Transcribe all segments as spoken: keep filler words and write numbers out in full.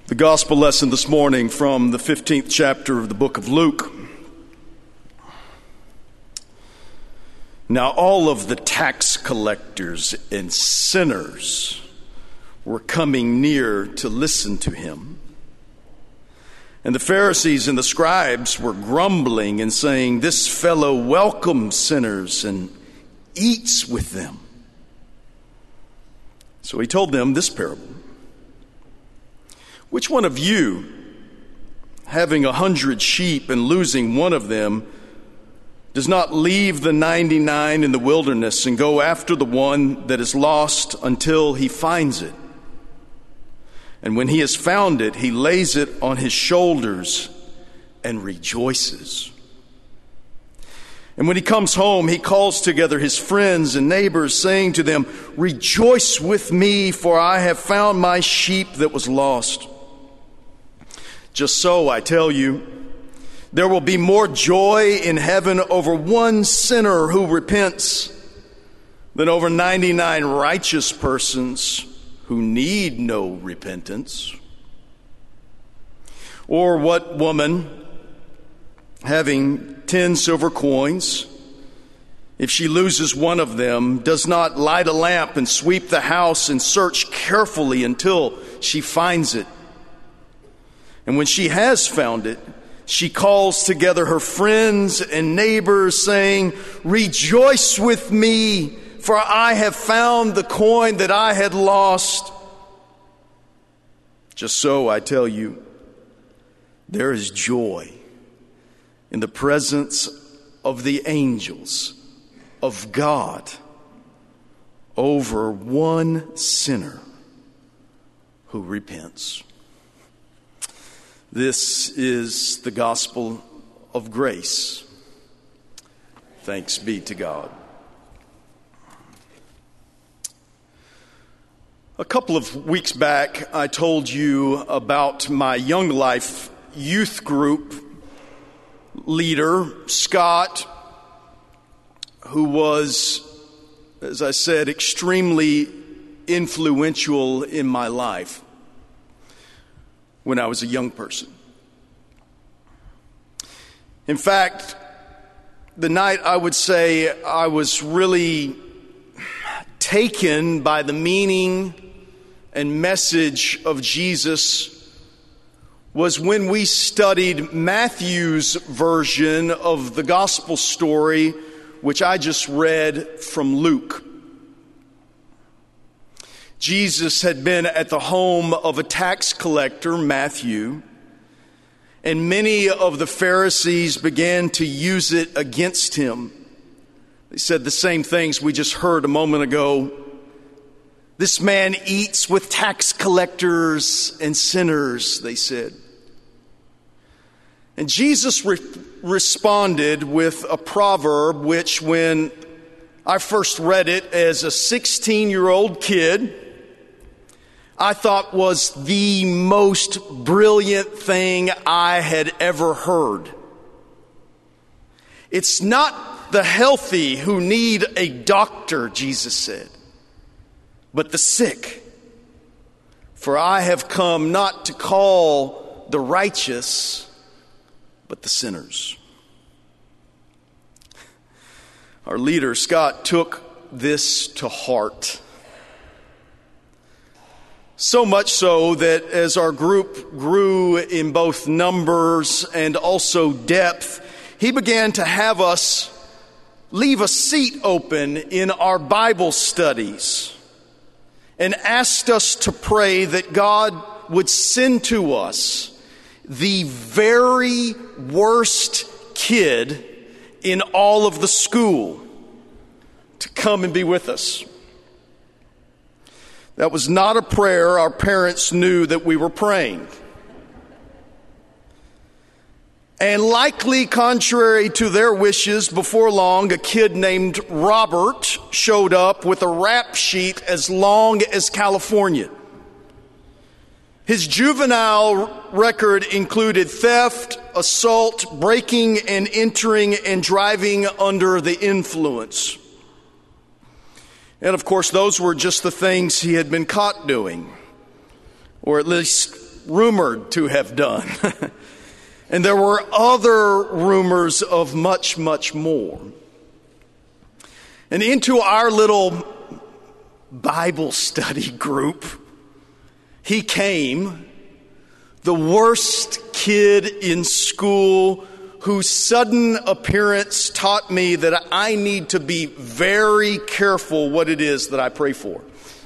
The gospel lesson this morning from the fifteenth chapter of the book of Luke. Now all of the tax collectors and sinners were coming near to listen to him. And the Pharisees and the scribes were grumbling and saying, "This fellow welcomes sinners and eats with them." So he told them this parable. Which one of you, having a hundred sheep and losing one of them, does not leave the ninety-nine in the wilderness and go after the one that is lost until he finds it? And when he has found it, he lays it on his shoulders and rejoices. And when he comes home, he calls together his friends and neighbors, saying to them, "Rejoice with me, for I have found my sheep that was lost." Just so, I tell you, there will be more joy in heaven over one sinner who repents than over ninety-nine righteous persons who need no repentance. Or what woman, having ten silver coins, if she loses one of them, does not light a lamp and sweep the house and search carefully until she finds it? And when she has found it, she calls together her friends and neighbors, saying, "Rejoice with me, for I have found the coin that I had lost." Just so, I tell you, there is joy in the presence of the angels of God over one sinner who repents. This is the gospel of grace. Thanks be to God. A couple of weeks back, I told you about my Young Life youth group leader, Scott, who was, as I said, extremely influential in my life when I was a young person. In fact, the night I would say I was really taken by the meaning and message of Jesus was when we studied Matthew's version of the gospel story, which I just read from Luke. Jesus had been at the home of a tax collector, Matthew, and many of the Pharisees began to use it against him. They said the same things we just heard a moment ago. "This man eats with tax collectors and sinners," they said. And Jesus re- responded with a proverb which, when I first read it as a sixteen-year-old kid, I thought was the most brilliant thing I had ever heard. "It's not the healthy who need a doctor," Jesus said, "but the sick. For I have come not to call the righteous, but the sinners." Our leader, Scott, took this to heart. So much so that as our group grew in both numbers and also depth, he began to have us leave a seat open in our Bible studies and asked us to pray that God would send to us the very worst kid in all of the school to come and be with us. That was not a prayer our parents knew that we were praying. And likely contrary to their wishes, before long, a kid named Robert showed up with a rap sheet as long as California. His juvenile record included theft, assault, breaking and entering, and driving under the influence. And of course, those were just the things he had been caught doing, or at least rumored to have done. And there were other rumors of much, much more. And into our little Bible study group, he came, the worst kid in school, whose sudden appearance taught me that I need to be very careful what it is that I pray for.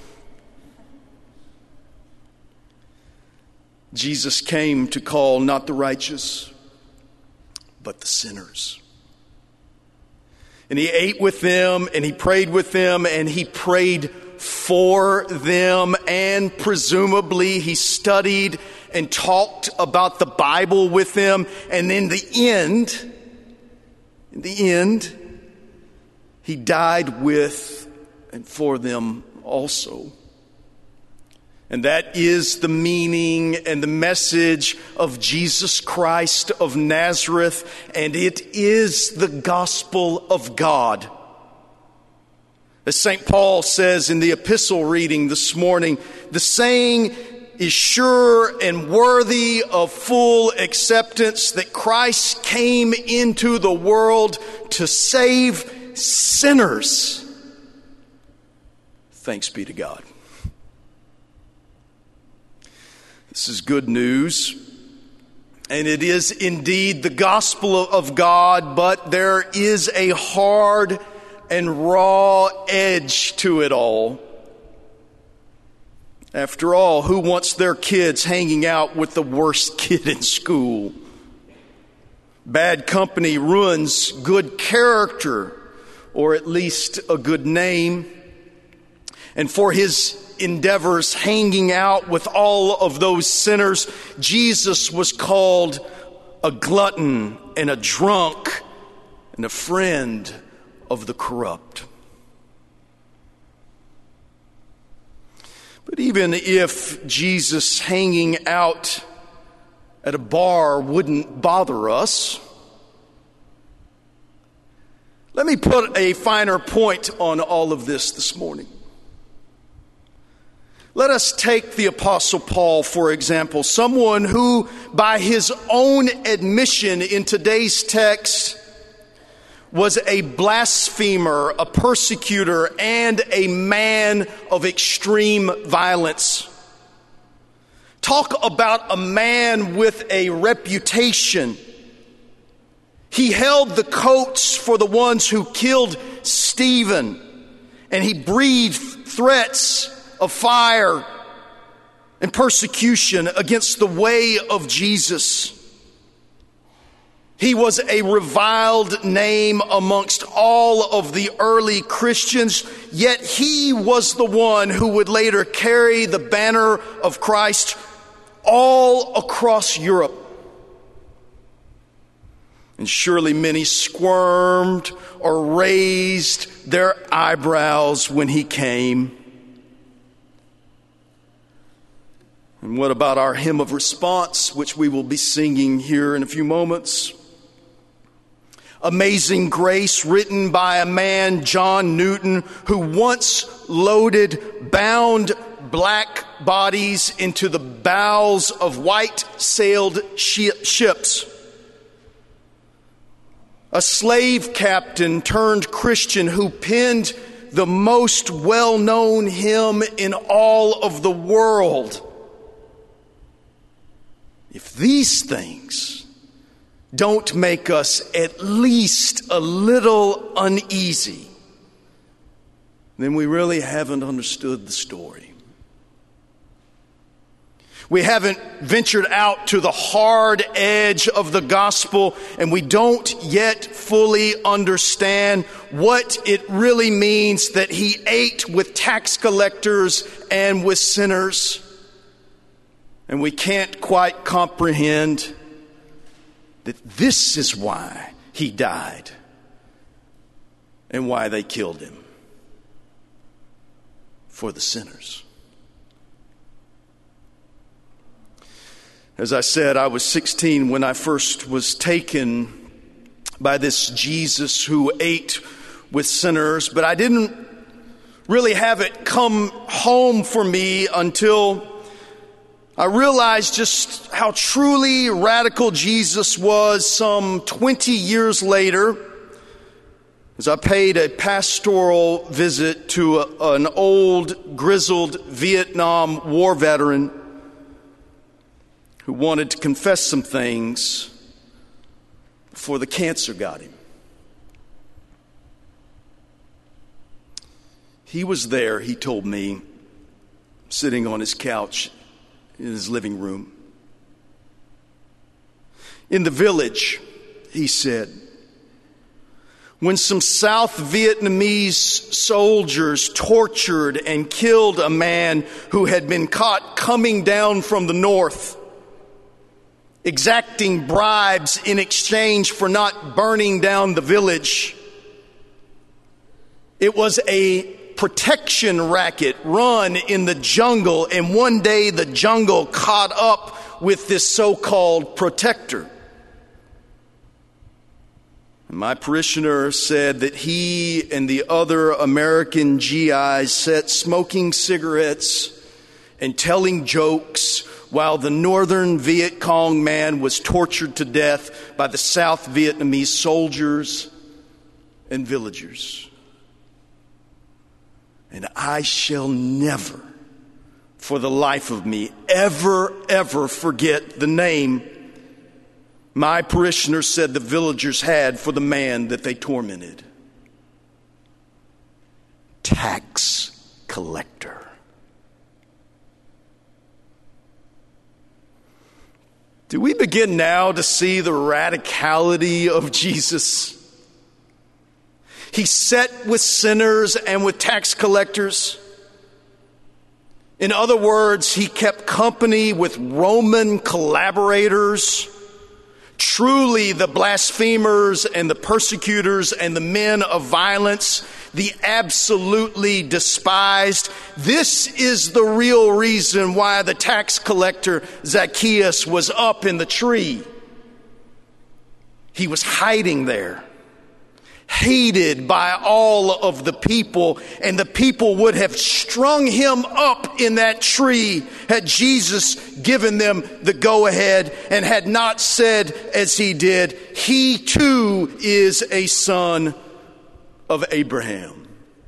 Jesus came to call not the righteous, but the sinners. And he ate with them, and he prayed with them, and he prayed for them, and presumably he studied and talked about the Bible with them. And in the end, in the end, he died with and for them also. And that is the meaning and the message of Jesus Christ of Nazareth, and it is the gospel of God. As Saint Paul says in the epistle reading this morning, the saying is sure and worthy of full acceptance that Christ came into the world to save sinners. Thanks be to God. This is good news, and it is indeed the gospel of God, but there is a hard and raw edge to it all. After all, who wants their kids hanging out with the worst kid in school? Bad company ruins good character, or at least a good name. And for his endeavors hanging out with all of those sinners, Jesus was called a glutton and a drunk and a friend of the corrupt. But even if Jesus hanging out at a bar wouldn't bother us, let me put a finer point on all of this this morning. Let us take the Apostle Paul, for example, someone who, by his own admission in today's text, was a blasphemer, a persecutor, and a man of extreme violence. Talk about a man with a reputation. He held the coats for the ones who killed Stephen, and he breathed threats of fire and persecution against the way of Jesus. He was a reviled name amongst all of the early Christians, yet he was the one who would later carry the banner of Christ all across Europe. And surely many squirmed or raised their eyebrows when he came. And what about our hymn of response, which we will be singing here in a few moments? Amazing Grace, written by a man, John Newton, who once loaded bound black bodies into the bows of white-sailed ships. A slave captain turned Christian who penned the most well-known hymn in all of the world. If these things don't make us at least a little uneasy, then we really haven't understood the story. We haven't ventured out to the hard edge of the gospel, and we don't yet fully understand what it really means that he ate with tax collectors and with sinners. And we can't quite comprehend that this is why he died and why they killed him. For the sinners. As I said, I was sixteen when I first was taken by this Jesus who ate with sinners, but I didn't really have it come home for me until I realized just how truly radical Jesus was some twenty years later as I paid a pastoral visit to a, an old, grizzled Vietnam War veteran who wanted to confess some things before the cancer got him. He was there, he told me, sitting on his couch in his living room. In the village, he said, when some South Vietnamese soldiers tortured and killed a man who had been caught coming down from the north, exacting bribes in exchange for not burning down the village. It was a protection racket run in the jungle, and one day the jungle caught up with this so-called protector. My parishioner said that he and the other American G Is sat smoking cigarettes and telling jokes while the northern Viet Cong man was tortured to death by the South Vietnamese soldiers and villagers. And I shall never, for the life of me, ever, ever forget the name my parishioner said the villagers had for the man that they tormented. Tax collector. Do we begin now to see the radicality of Jesus? He sat with sinners and with tax collectors. In other words, he kept company with Roman collaborators. Truly the blasphemers and the persecutors and the men of violence, the absolutely despised. This is the real reason why the tax collector Zacchaeus was up in the tree. He was hiding there, hated by all of the people, and the people would have strung him up in that tree had Jesus given them the go-ahead and had not said as he did, he too is a son of Abraham.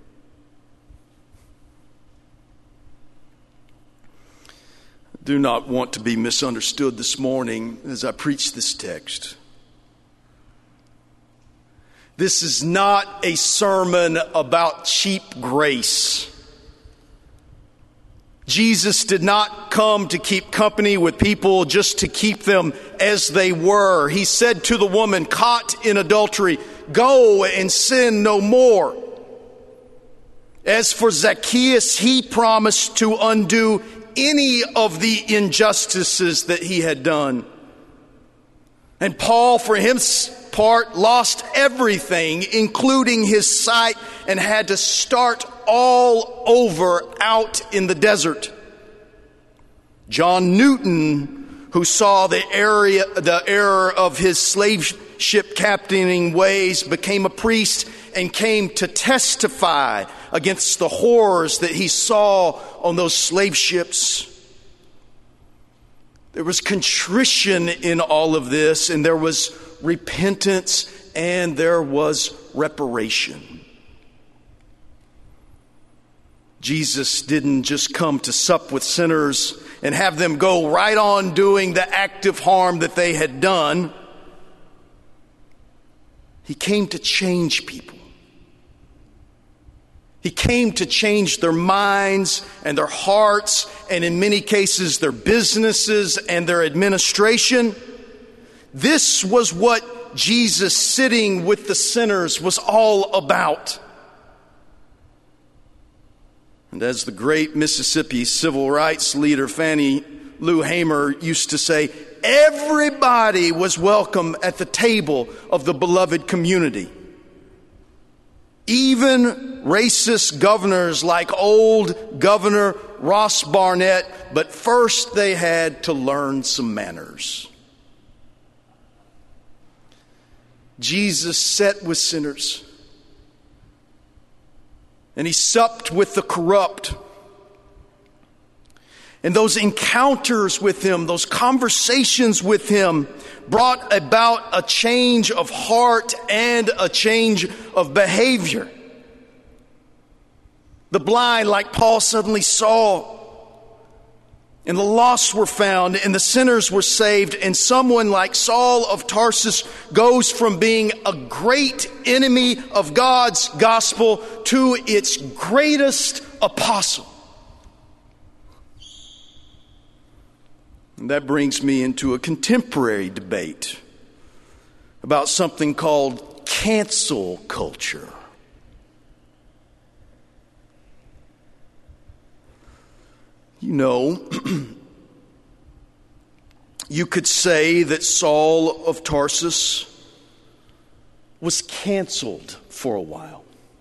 I do not want to be misunderstood this morning as I preach this text. This is not a sermon about cheap grace. Jesus did not come to keep company with people just to keep them as they were. He said to the woman caught in adultery, "Go and sin no more." As for Zacchaeus, he promised to undo any of the injustices that he had done. And Paul, for his part, lost everything, including his sight, and had to start all over out in the desert. John Newton, who saw the area, the error of his slave ship captaining ways, became a priest and came to testify against the horrors that he saw on those slave ships. There was contrition in all of this, and there was repentance, and there was reparation. Jesus didn't just come to sup with sinners and have them go right on doing the active harm that they had done. He came to change people. He came to change their minds and their hearts, and in many cases their businesses and their administration. This was what Jesus sitting with the sinners was all about. And as the great Mississippi civil rights leader Fannie Lou Hamer used to say, everybody was welcome at the table of the beloved community. Even racist governors like old Governor Ross Barnett, but first they had to learn some manners. Jesus sat with sinners, and he supped with the corrupt, And those encounters with him, those conversations with him, brought about a change of heart and a change of behavior. The blind, like Paul, suddenly saw, and the lost were found, and the sinners were saved, and someone like Saul of Tarsus goes from being a great enemy of God's gospel to its greatest apostle. And that brings me into a contemporary debate about something called cancel culture. You know, you could say that Saul of Tarsus was canceled for a while.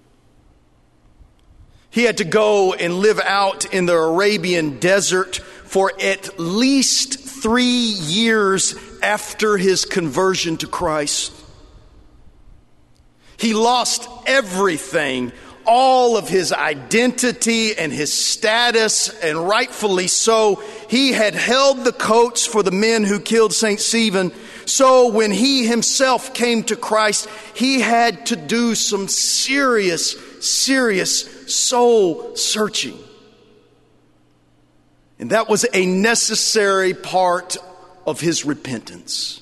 He had to go and live out in the Arabian desert for at least three years after his conversion to Christ. He lost everything, all of his identity and his status, and rightfully so. He had held the coats for the men who killed Saint Stephen. So when he himself came to Christ, he had to do some serious, serious soul searching. And that was a necessary part of his repentance.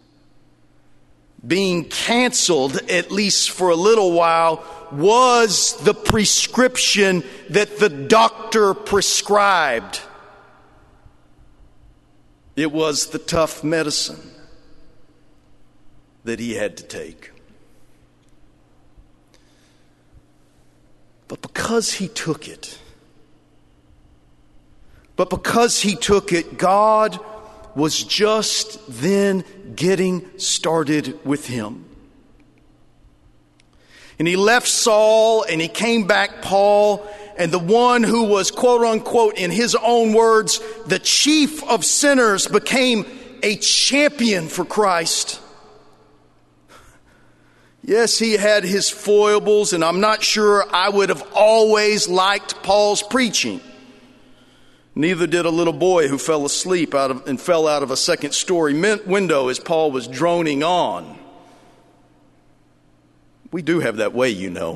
Being canceled, at least for a little while, was the prescription that the doctor prescribed. It was the tough medicine that he had to take. But because he took it, but because he took it, God was just then getting started with him. And he left Saul and he came back Paul, and the one who was, quote unquote, in his own words, the chief of sinners, became a champion for Christ. Yes, he had his foibles, and I'm not sure I would have always liked Paul's preaching. Neither did a little boy who fell asleep out of, and fell out of a second story window as Paul was droning on. We do have that way, you know.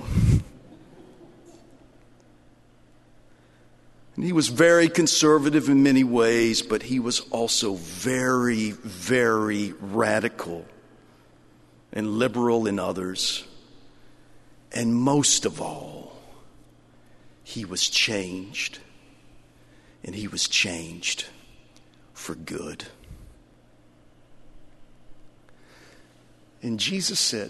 And he was very conservative in many ways, but he was also very, very radical and liberal in others. And most of all, he was changed. And he was changed for good. And Jesus said,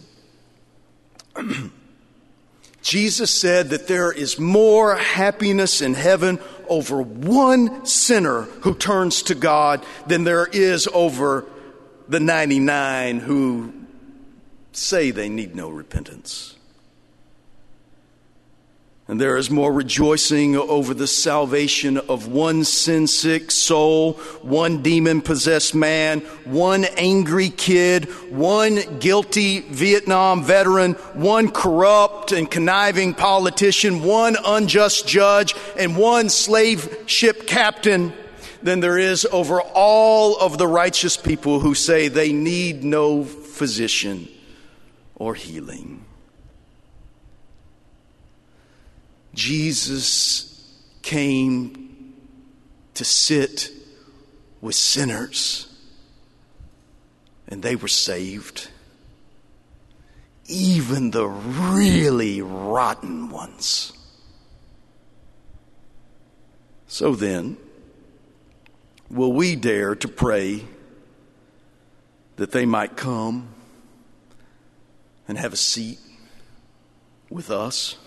Jesus said that there is more happiness in heaven over one sinner who turns to God than there is over the ninety-nine who say they need no repentance. And there is more rejoicing over the salvation of one sin-sick soul, one demon-possessed man, one angry kid, one guilty Vietnam veteran, one corrupt and conniving politician, one unjust judge, and one slave ship captain than there is over all of the righteous people who say they need no physician or healing. Jesus came to sit with sinners, and they were saved. Even the really rotten ones. So then, will we dare to pray that they might come and have a seat with us?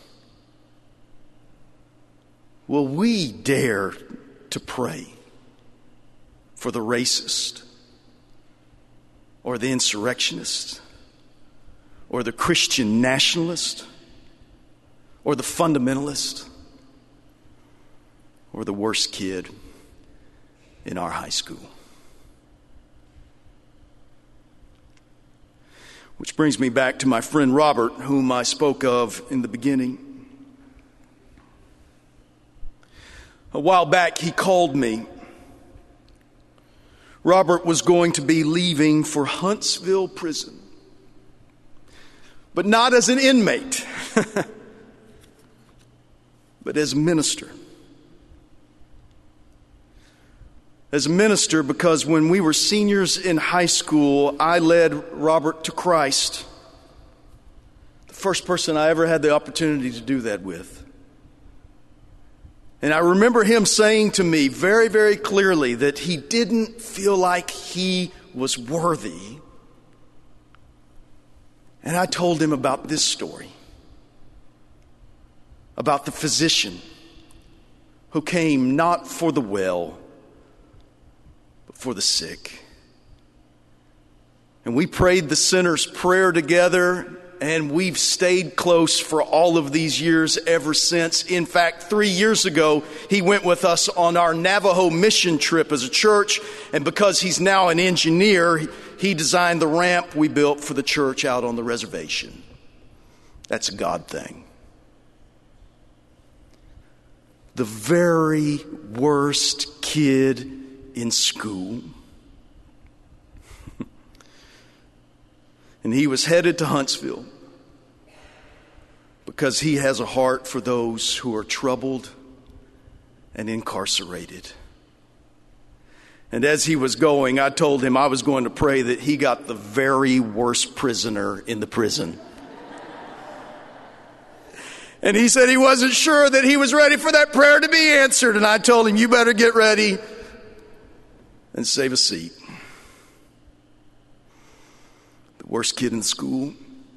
Will we dare to pray for the racist or the insurrectionist or the Christian nationalist or the fundamentalist or the worst kid in our high school? Which brings me back to my friend Robert, whom I spoke of in the beginning. A while back, he called me Robert was going to be leaving for Huntsville prison. But not as an inmate, but as a minister. As a minister, because when we were seniors in high school, I led Robert to Christ. The first person I ever had the opportunity to do that with. And I remember him saying to me very, very clearly that he didn't feel like he was worthy. And I told him about this story. About the physician who came not for the well, for the sick. And we prayed the sinner's prayer together, and we've stayed close for all of these years ever since. In fact, three years ago, he went with us on our Navajo mission trip as a church, and because he's now an engineer, he designed the ramp we built for the church out on the reservation. That's a God thing. The very worst kid in school. And he was headed to Huntsville because he has a heart for those who are troubled and incarcerated. And as he was going, I told him I was going to pray that he got the very worst prisoner in the prison. And he said he wasn't sure that he was ready for that prayer to be answered. And I told him, you better get ready and save a seat. The worst kid in school.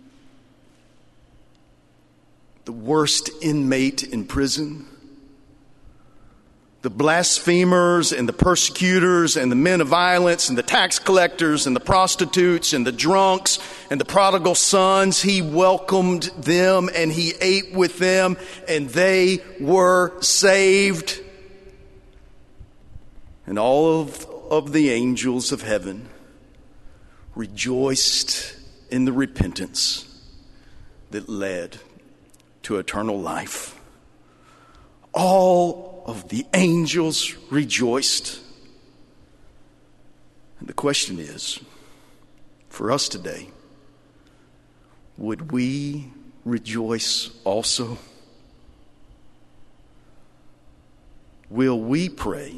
The worst inmate in prison. The blasphemers and the persecutors and the men of violence and the tax collectors and the prostitutes and the drunks and the prodigal sons. He welcomed them and he ate with them and they were saved. And all of, of the angels of heaven rejoiced in the repentance that led to eternal life. All of the angels rejoiced. And the question is, for us today, would we rejoice also? Will we pray?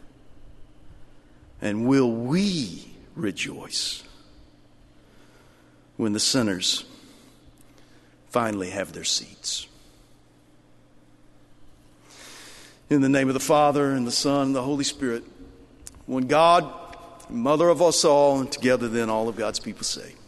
And will we rejoice when the sinners finally have their seats? In the name of the Father, and the Son, and the Holy Spirit, one God, Mother of us all, and together then all of God's people say,